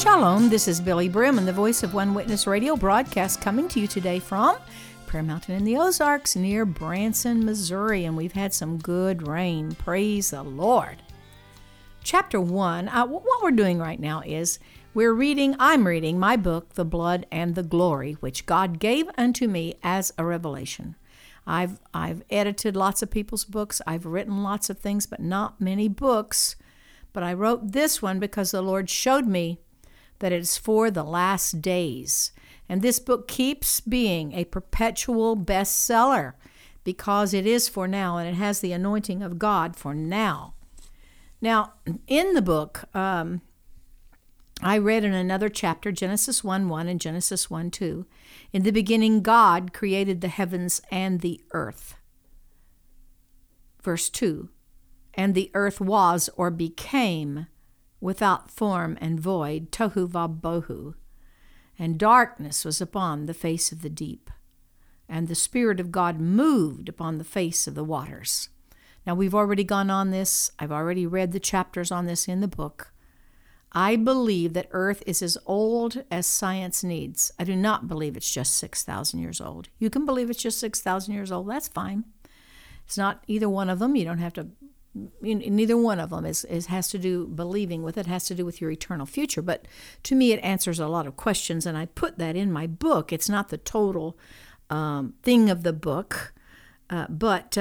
Shalom, this is Billy Brim and the voice of One Witness Radio broadcast coming to you today from Prayer Mountain in the Ozarks near Branson, Missouri, and we've had some good rain. Praise the Lord. Chapter 1, what we're doing right now is I'm reading my book, The Blood and the Glory, which God gave unto me as a revelation. I've edited lots of people's books. I've written lots of things, but not many books. But I wrote this one because the Lord showed me that it's for the last days. And this book keeps being a perpetual bestseller because it is for now, and it has the anointing of God for now. Now, in the book, I read in another chapter, Genesis 1:1 and Genesis 1:2. In the beginning, God created the heavens and the earth. Verse 2, and the earth was or became without form and void, tohu vabohu, and darkness was upon the face of the deep, and the Spirit of God moved upon the face of the waters. Now, we've already gone on this. I've already read the chapters on this in the book. I believe that Earth is as old as science needs. I do not believe it's just 6,000 years old. You can believe it's just 6,000 years old. That's fine. It's not either one of them. You don't have to. Neither one of them has to do, believing with it has to do with your eternal future. But to me, it answers a lot of questions, and I put that in my book. It's not the total thing of the book, but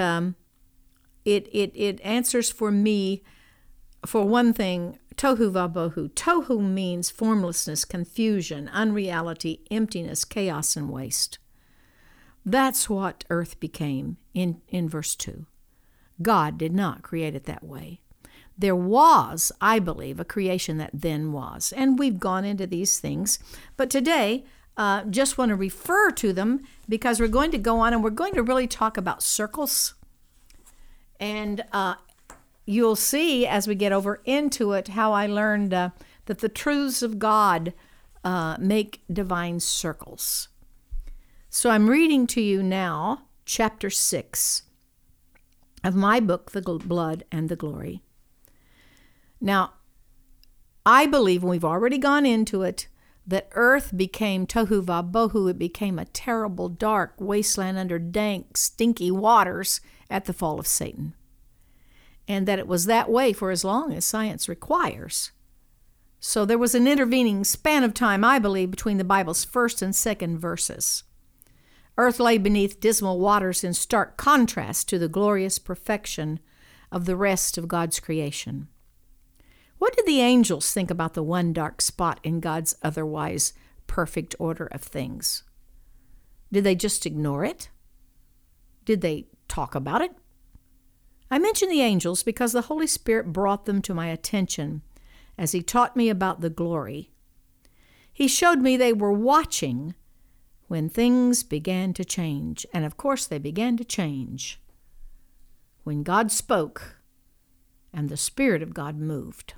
it answers for me, for one thing, tohu vabohu. Tohu means formlessness, confusion, unreality, emptiness, chaos, and waste. That's what earth became in verse 2. God did not create it that way. There was, I believe, a creation that then was. And we've gone into these things. But today, just want to refer to them because we're going to go on and we're going to really talk about circles. And you'll see as we get over into it how I learned that the truths of God make divine circles. So I'm reading to you now, chapter 6. Of my book, The Blood and the Glory. Now, I believe, and we've already gone into it, that earth became tohu vabohu. It became a terrible, dark wasteland under dank, stinky waters at the fall of Satan. And that it was that way for as long as science requires. So there was an intervening span of time, I believe, between the Bible's first and second verses. Earth lay beneath dismal waters in stark contrast to the glorious perfection of the rest of God's creation. What did the angels think about the one dark spot in God's otherwise perfect order of things? Did they just ignore it? Did they talk about it? I mention the angels because the Holy Spirit brought them to my attention as He taught me about the glory. He showed me they were watching when things began to change. And of course they began to change when God spoke and the Spirit of God moved.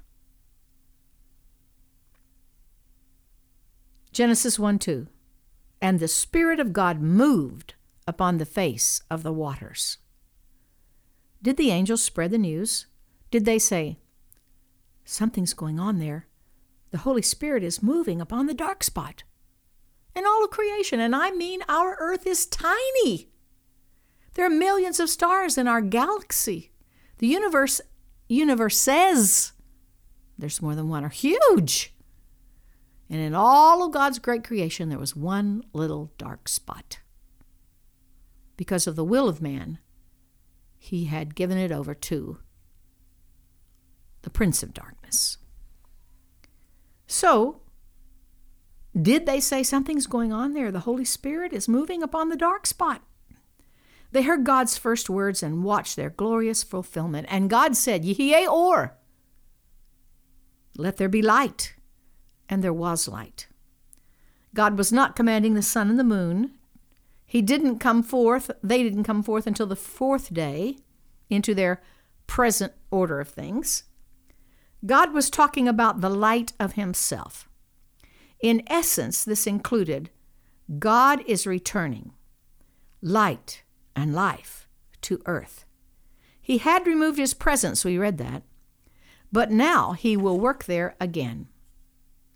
Genesis 1:2. And the Spirit of God moved upon the face of the waters. Did the angels spread the news? Did they say, something's going on there? The Holy Spirit is moving upon the dark spot. In all of creation, and I mean our earth is tiny. There are millions of stars in our galaxy. The universes, there's more than one, are huge. And in all of God's great creation, there was one little dark spot. Because of the will of man, He had given it over to the Prince of Darkness. So, did they say something's going on there? The Holy Spirit is moving upon the dark spot. They heard God's first words and watched their glorious fulfillment. And God said, Yea, or, let there be light. And there was light. God was not commanding the sun and the moon. They didn't come forth until the fourth day into their present order of things. God was talking about the light of Himself. In essence, this included God is returning light and life to earth. He had removed His presence, we read that, but now He will work there again.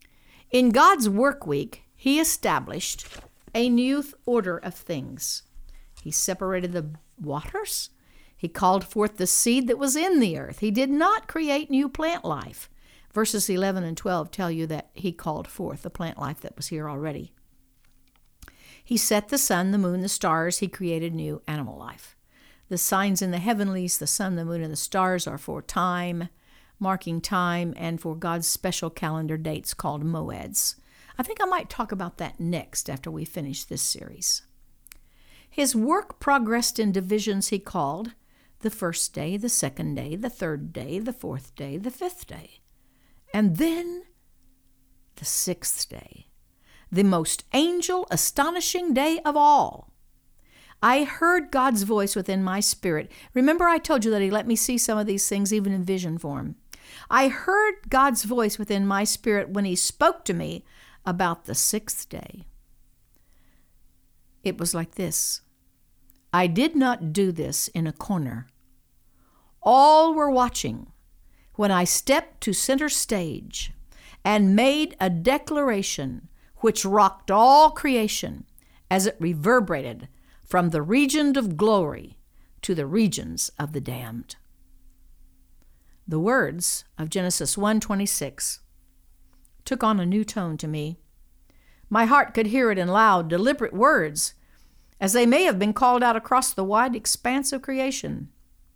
In God's work week, he established a new order of things. He separated the waters. He called forth the seed that was in the earth. He did not create new plant life. Verses 11 and 12 tell you that he called forth the plant life that was here already. He set the sun, the moon, the stars. He created new animal life. The signs in the heavenlies, the sun, the moon, and the stars are for time, marking time, and for God's special calendar dates called moeds. I think I might talk about that next after we finish this series. His work progressed in divisions he called the first day, the second day, the third day, the fourth day, the fifth day, and then the sixth day, the most astonishing day of all. I heard God's voice within my spirit. Remember, I told you that he let me see some of these things even in vision form. I heard God's voice within my spirit when he spoke to me about the sixth day. It was like this. I did not do this in a corner. All were watching when I stepped to center stage and made a declaration which rocked all creation as it reverberated from the region of glory to the regions of the damned. The words of Genesis 1:26 took on a new tone to me. My heart could hear it in loud, deliberate words, as they may have been called out across the wide expanse of creation.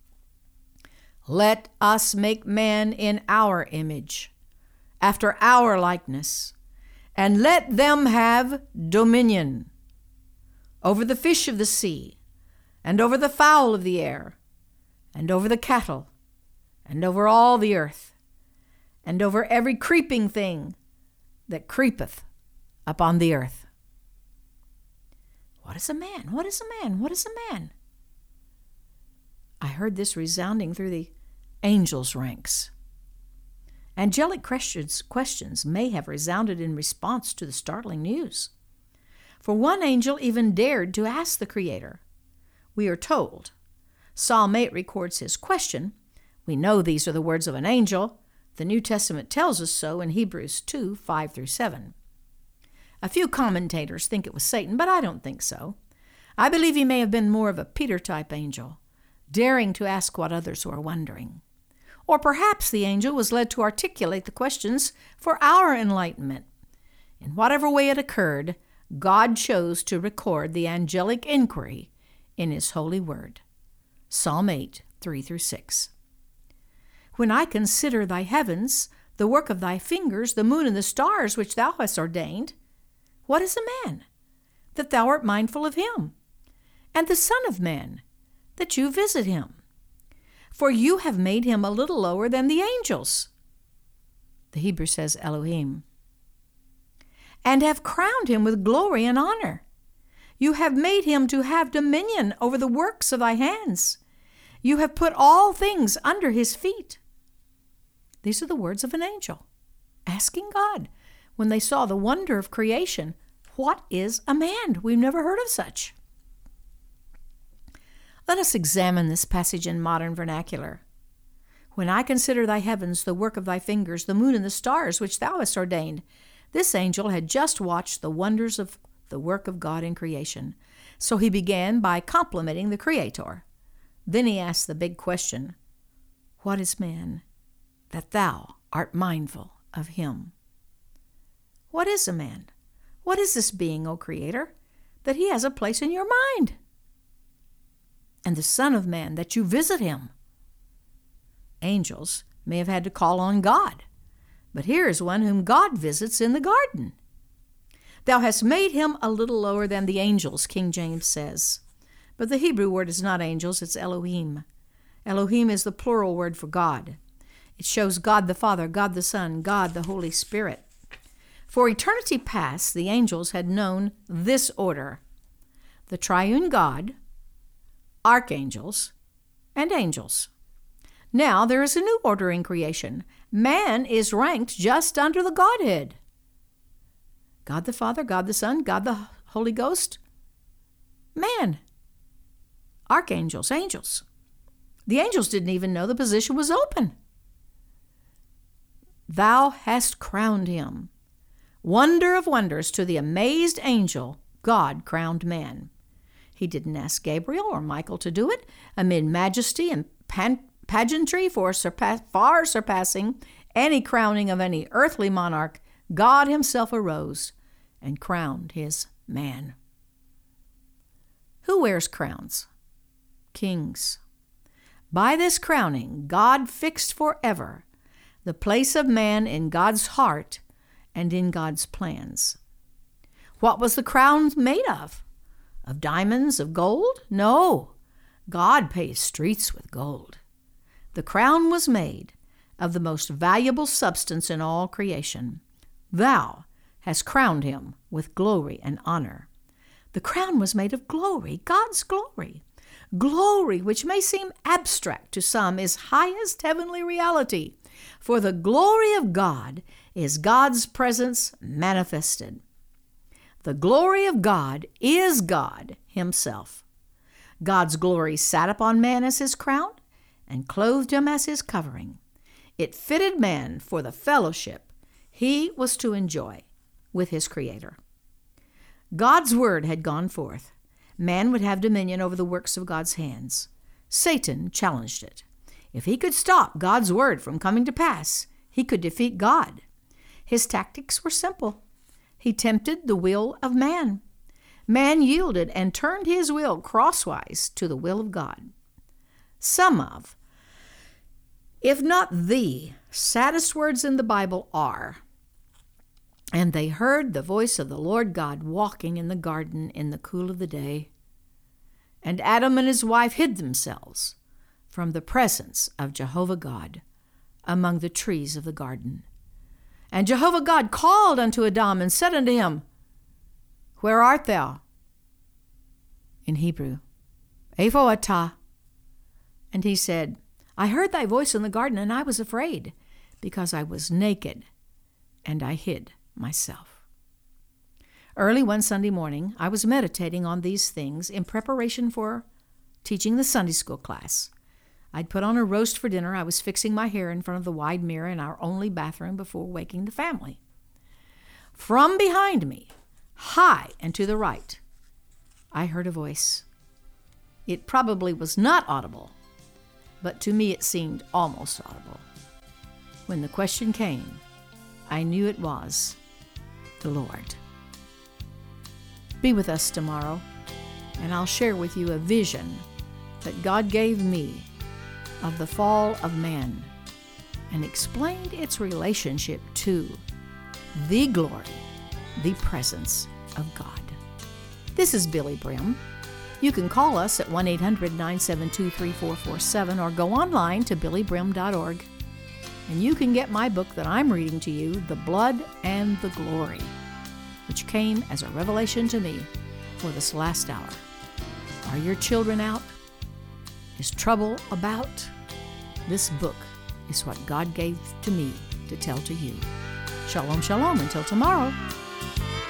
Let us make man in our image, after our likeness, and let them have dominion over the fish of the sea, and over the fowl of the air, and over the cattle, and over all the earth, and over every creeping thing that creepeth upon the earth. What is a man? What is a man? What is a man? I heard this resounding through the angels' ranks. Angelic questions may have resounded in response to the startling news. For one angel even dared to ask the Creator. We are told. Psalm 8 records his question. We know these are the words of an angel. The New Testament tells us so in Hebrews 2:5-7. A few commentators think it was Satan, but I don't think so. I believe he may have been more of a Peter-type angel, daring to ask what others were wondering. Or perhaps the angel was led to articulate the questions for our enlightenment. In whatever way it occurred, God chose to record the angelic inquiry in his holy word. Psalm 8, 3-6. When I consider thy heavens, the work of thy fingers, the moon and the stars which thou hast ordained, what is a man, that thou art mindful of him? And the son of man, that you visit him? For you have made him a little lower than the angels. The Hebrew says Elohim. And have crowned him with glory and honor. You have made him to have dominion over the works of thy hands. You have put all things under his feet. These are the words of an angel, asking God, when they saw the wonder of creation, what is a man? We've never heard of such. Let us examine this passage in modern vernacular. When I consider thy heavens, the work of thy fingers, the moon and the stars which thou hast ordained, this angel had just watched the wonders of the work of God in creation. So he began by complimenting the Creator. Then he asked the big question, what is man, that thou art mindful of him? What is a man? What is this being, O Creator, that he has a place in your mind? And the Son of Man, that you visit him. Angels may have had to call on God, but here is one whom God visits in the garden. Thou hast made him a little lower than the angels, King James says. But the Hebrew word is not angels, it's Elohim. Elohim is the plural word for God. It shows God the Father, God the Son, God the Holy Spirit. For eternity past, the angels had known this order: the triune God, archangels, and angels. Now there is a new order in creation. Man is ranked just under the Godhead. God the Father, God the Son, God the Holy Ghost, man, archangels, angels. The angels didn't even know the position was open. Thou hast crowned him Wonder of wonders, to the amazed angel, God crowned man. He didn't ask Gabriel or Michael to do it. Amid majesty and pageantry far surpassing any crowning of any earthly monarch, God himself arose and crowned his man. Who wears crowns? Kings. By this crowning, God fixed forever the place of man in God's heart and in God's plans. What was the crown made of? Of diamonds, of gold? No, God pays streets with gold. The crown was made of the most valuable substance in all creation. Thou hast crowned him with glory and honor. The crown was made of glory, God's glory. Glory, which may seem abstract to some, is highest heavenly reality. For the glory of God is God's presence manifested. The glory of God is God himself. God's glory sat upon man as his crown and clothed him as his covering. It fitted man for the fellowship he was to enjoy with his Creator. God's word had gone forth. Man would have dominion over the works of God's hands. Satan challenged it. If he could stop God's word from coming to pass, he could defeat God. His tactics were simple. He tempted the will of man. Man yielded and turned his will crosswise to the will of God. Some of, if not the saddest words in the Bible are, "And they heard the voice of the Lord God walking in the garden in the cool of the day. And Adam and his wife hid themselves from the presence of Jehovah God among the trees of the garden. And Jehovah God called unto Adam and said unto him, Where art thou? In Hebrew, Eipho atah? And he said, I heard thy voice in the garden, and I was afraid, because I was naked, and I hid myself." Early one Sunday morning, I was meditating on these things in preparation for teaching the Sunday school class. I'd put on a roast for dinner. I was fixing my hair in front of the wide mirror in our only bathroom before waking the family. From behind me, high and to the right, I heard a voice. It probably was not audible, but to me it seemed almost audible. When the question came, I knew it was the Lord. Be with us tomorrow, and I'll share with you a vision that God gave me of the fall of man and explained its relationship to the glory, the presence of God. This is Billy Brim. You can call us at 1-800-972-3447 or go online to billybrim.org, and you can get my book that I'm reading to you, The Blood and the Glory, which came as a revelation to me for this last hour. Are your children out? Is trouble about? This book is what God gave to me to tell to you. Shalom, shalom, until tomorrow.